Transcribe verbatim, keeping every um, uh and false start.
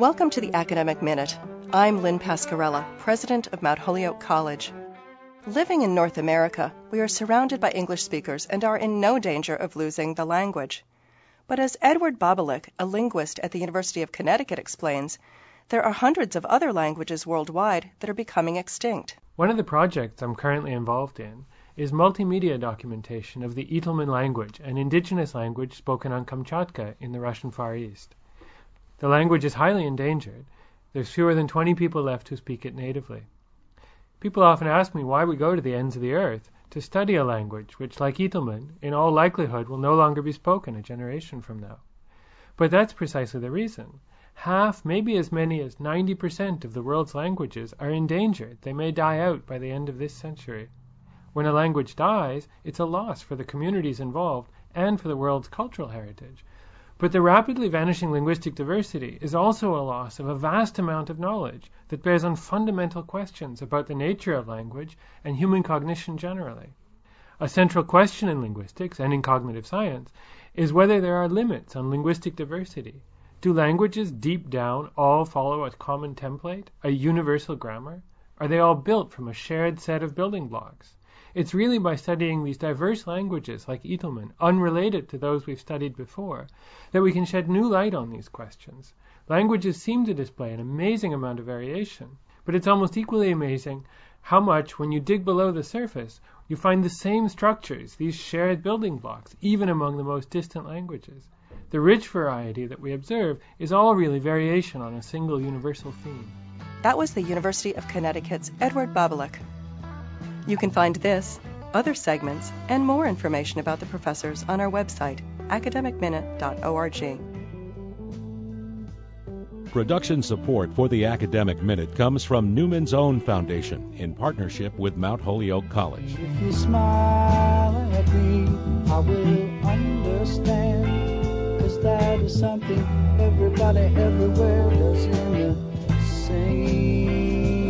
Welcome to the Academic Minute. I'm Lynn Pascarella, president of Mount Holyoke College. Living in North America, we are surrounded by English speakers and are in no danger of losing the language. But as Edward Bobelich, a linguist at the University of Connecticut, explains, there are hundreds of other languages worldwide that are becoming extinct. One of the projects I'm currently involved in is multimedia documentation of the Itelmen language, an indigenous language spoken on Kamchatka in the Russian Far East. The language is highly endangered. There's fewer than twenty people left who speak it natively. People often ask me why we go to the ends of the earth to study a language which, like Itelmen, in all likelihood will no longer be spoken a generation from now. But that's precisely the reason. Half, maybe as many as ninety percent of the world's languages are endangered. They may die out by the end of this century. When a language dies, it's a loss for the communities involved and for the world's cultural heritage. But the rapidly vanishing linguistic diversity is also a loss of a vast amount of knowledge that bears on fundamental questions about the nature of language and human cognition generally. A central question in linguistics and in cognitive science is whether there are limits on linguistic diversity. Do languages deep down all follow a common template, a universal grammar? Are they all built from a shared set of building blocks? It's really by studying these diverse languages like Itelmen, unrelated to those we've studied before, that we can shed new light on these questions. Languages seem to display an amazing amount of variation, but it's almost equally amazing how much, when you dig below the surface, you find the same structures, these shared building blocks, even among the most distant languages. The rich variety that we observe is all really variation on a single universal theme. That was the University of Connecticut's Edward Bobelich. You can find this, other segments, and more information about the professors on our website, academic minute dot org. Production support for the Academic Minute comes from Newman's Own Foundation in partnership with Mount Holyoke College. If you smile at me, I will understand, 'cause that is something everybody everywhere does in the same